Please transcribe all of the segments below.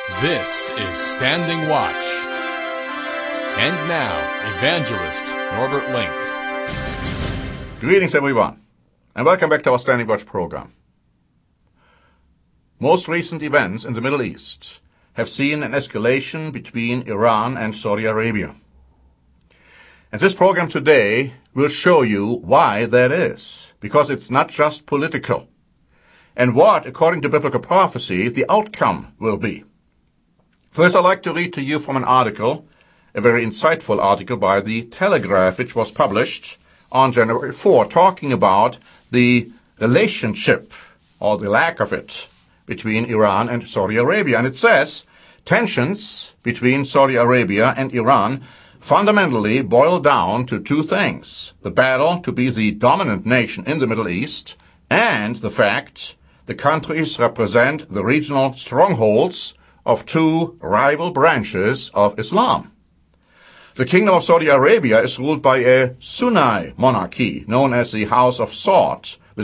This is Standing Watch. And now, Evangelist Norbert Link. Greetings, everyone, and welcome back to our Standing Watch program. Most recent events in the Middle East have seen an escalation between Iran and Saudi Arabia. And this program today will show you why that is, because it's not just political, and what, according to biblical prophecy, the outcome will be. First, I'd like to read to you from an article, a very insightful article by The Telegraph, which was published on January 4, talking about the relationship, or the lack of it, between Iran and Saudi Arabia. And it says, tensions between Saudi Arabia and Iran fundamentally boil down to two things: the battle to be the dominant nation in the Middle East, and the fact the countries represent the regional strongholds of two rival branches of Islam. The Kingdom of Saudi Arabia is ruled by a Sunni monarchy known as the House of Saud, with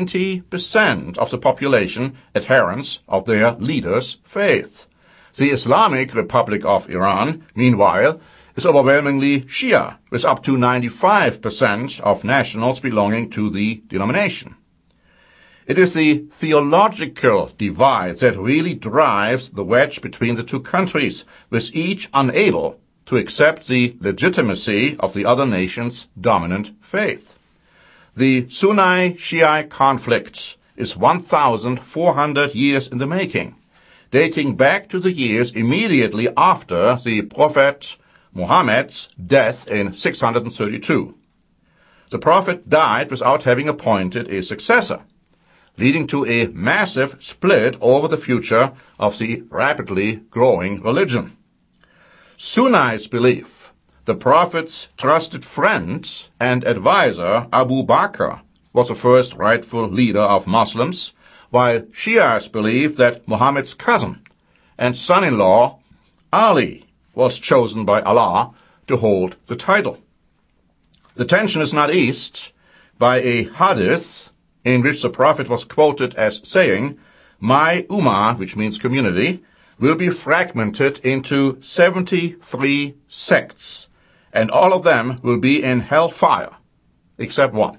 90% of the population adherents of their leader's faith. The Islamic Republic of Iran, meanwhile, is overwhelmingly Shia, with up to 95% of nationals belonging to the denomination. It is the theological divide that really drives the wedge between the two countries, with each unable to accept the legitimacy of the other nation's dominant faith. The Sunni-Shia conflict is 1,400 years in the making, dating back to the years immediately after the Prophet Muhammad's death in 632. The Prophet died without having appointed a successor, leading to a massive split over the future of the rapidly growing religion. Sunnis believe the Prophet's trusted friend and advisor Abu Bakr was the first rightful leader of Muslims, while Shias believe that Muhammad's cousin and son-in-law Ali was chosen by Allah to hold the title. The tension is not eased by a hadith in which the Prophet was quoted as saying, "My ummah," which means community, "will be fragmented into 73 sects, and all of them will be in hellfire, except one."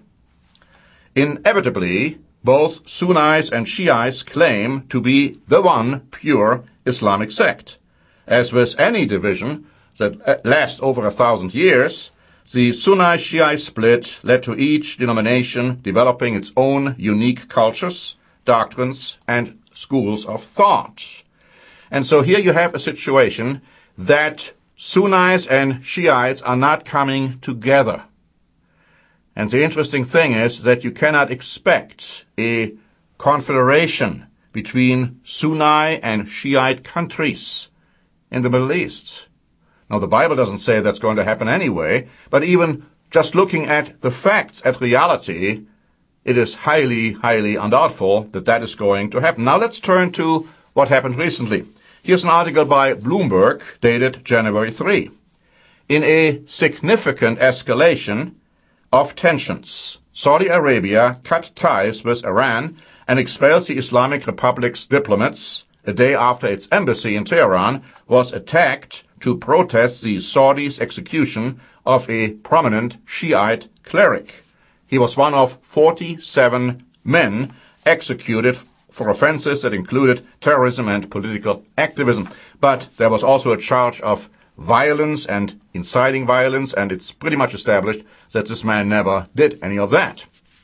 Inevitably, both Sunnis and Shiites claim to be the one pure Islamic sect. As with any division that lasts over 1,000 years, the Sunni-Shiite split led to each denomination developing its own unique cultures, doctrines, and schools of thought. And so here you have a situation that Sunnis and Shiites are not coming together. And the interesting thing is that you cannot expect a confederation between Sunni and Shiite countries in the Middle East. Now, the Bible doesn't say that's going to happen anyway, but even just looking at the facts, at reality, it is highly, highly undoubtful that that is going to happen. Now, let's turn to what happened recently. Here's an article by Bloomberg, dated January 3. In a significant escalation of tensions, Saudi Arabia cut ties with Iran and expelled the Islamic Republic's diplomats a day after its embassy in Tehran was attacked to protest the Saudis' execution of a prominent Shiite cleric. He was one of 47 men executed for offenses that included terrorism and political activism. But there was also a charge of violence and inciting violence, and it's pretty much established that this man never did any of that.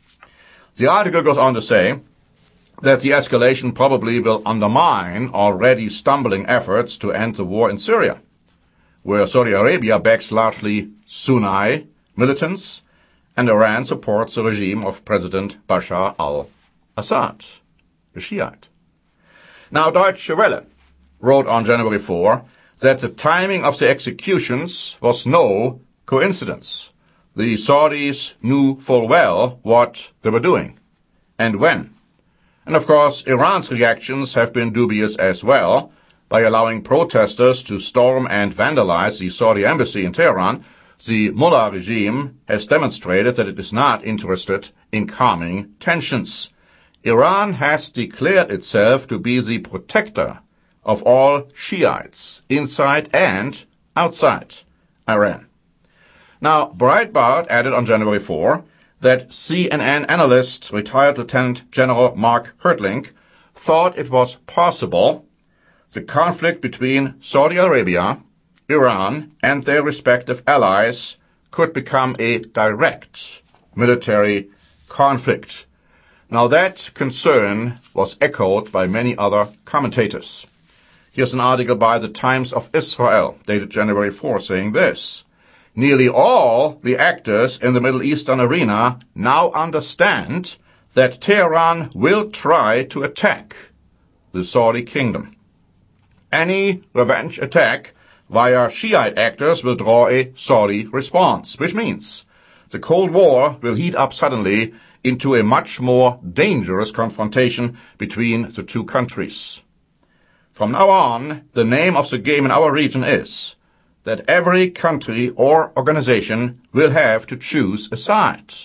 The article goes on to say that the escalation probably will undermine already stumbling efforts to end the war in Syria, where Saudi Arabia backs largely Sunni militants, and Iran supports the regime of President Bashar al-Assad, the Shiite. Now, Deutsche Welle wrote on January 4 that the timing of the executions was no coincidence. The Saudis knew full well what they were doing and when. And of course, Iran's reactions have been dubious as well, by allowing protesters to storm and vandalize the Saudi embassy in Tehran. The Mullah regime has demonstrated that it is not interested in calming tensions. Iran has declared itself to be the protector of all Shiites, inside and outside Iran. Now, Breitbart added on January 4 that CNN analyst, retired Lieutenant General Mark Hertling, thought it was possible the conflict between Saudi Arabia, Iran, and their respective allies could become a direct military conflict. Now, that concern was echoed by many other commentators. Here's an article by the Times of Israel, dated January 4, saying this: nearly all the actors in the Middle Eastern arena now understand that Tehran will try to attack the Saudi kingdom. Any revenge attack via Shiite actors will draw a Saudi response, which means the Cold War will heat up suddenly into a much more dangerous confrontation between the two countries. From now on, the name of the game in our region is that every country or organization will have to choose a side.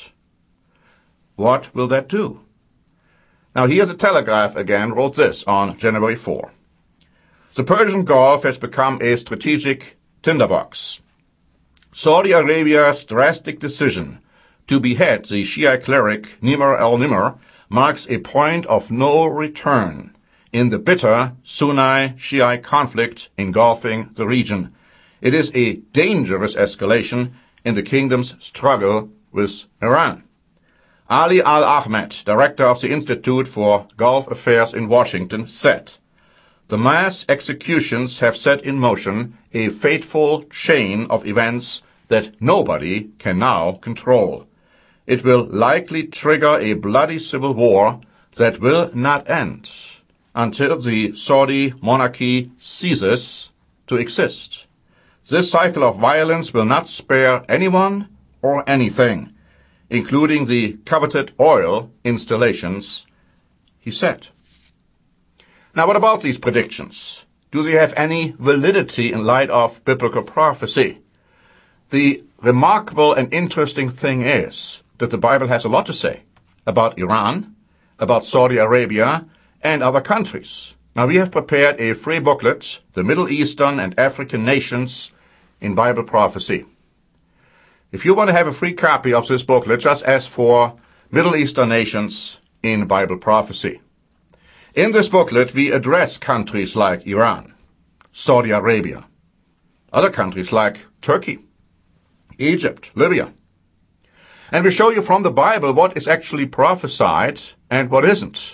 What will that do? Now, here the Telegraph again wrote this on January 4. The Persian Gulf has become a strategic tinderbox. Saudi Arabia's drastic decision to behead the Shia cleric Nimr al-Nimr marks a point of no return in the bitter Sunni-Shia conflict engulfing the region. It is a dangerous escalation in the kingdom's struggle with Iran. Ali Al-Ahmed, director of the Institute for Gulf Affairs in Washington, said, "The mass executions have set in motion a fateful chain of events that nobody can now control. It will likely trigger a bloody civil war that will not end until the Saudi monarchy ceases to exist. This cycle of violence will not spare anyone or anything, including the coveted oil installations," he said. Now, what about these predictions? Do they have any validity in light of biblical prophecy? The remarkable and interesting thing is that the Bible has a lot to say about Iran, about Saudi Arabia, and other countries. Now, we have prepared a free booklet, The Middle Eastern and African Nations in Bible Prophecy. If you want to have a free copy of this booklet, just ask for Middle Eastern Nations in Bible Prophecy. In this booklet, we address countries like Iran, Saudi Arabia, other countries like Turkey, Egypt, Libya. And we show you from the Bible what is actually prophesied and what isn't.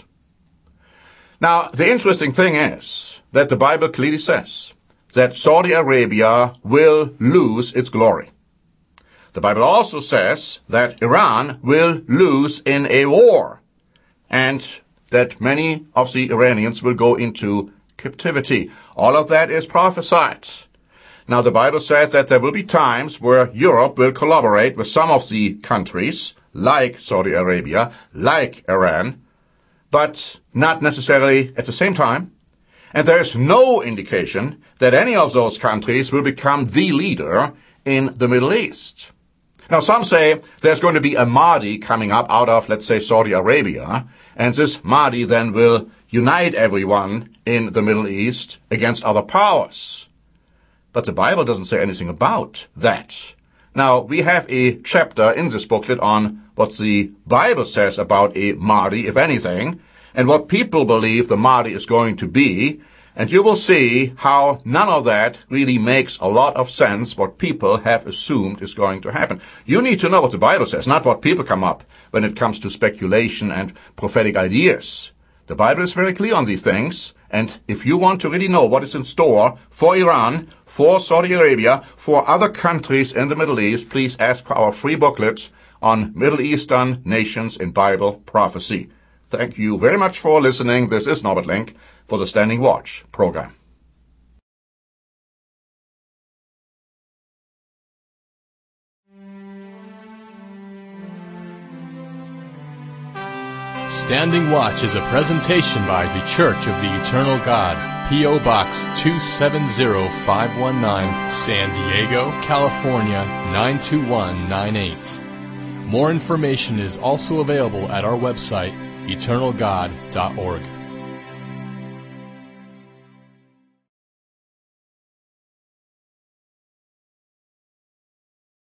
Now, the interesting thing is that the Bible clearly says that Saudi Arabia will lose its glory. The Bible also says that Iran will lose in a war, and that many of the Iranians will go into captivity. All of that is prophesied. Now, the Bible says that there will be times where Europe will collaborate with some of the countries, like Saudi Arabia, like Iran, but not necessarily at the same time. And there is no indication that any of those countries will become the leader in the Middle East. Now, some say there's going to be a Mahdi coming up out of, let's say, Saudi Arabia, and this Mahdi then will unite everyone in the Middle East against other powers. But the Bible doesn't say anything about that. Now, we have a chapter in this booklet on what the Bible says about a Mahdi, if anything, and what people believe the Mahdi is going to be, and you will see how none of that really makes a lot of sense, what people have assumed is going to happen. You need to know what the Bible says, not what people come up when it comes to speculation and prophetic ideas. The Bible is very clear on these things, and if you want to really know what is in store for Iran, for Saudi Arabia, for other countries in the Middle East, please ask for our free booklet on Middle Eastern Nations in Bible Prophecy. Thank you very much for listening. This is Norbert Link for the Standing Watch program. Standing Watch is a presentation by The Church of the Eternal God, P.O. Box 270519, San Diego, California 92198. More information is also available at our website, eternalgod.org.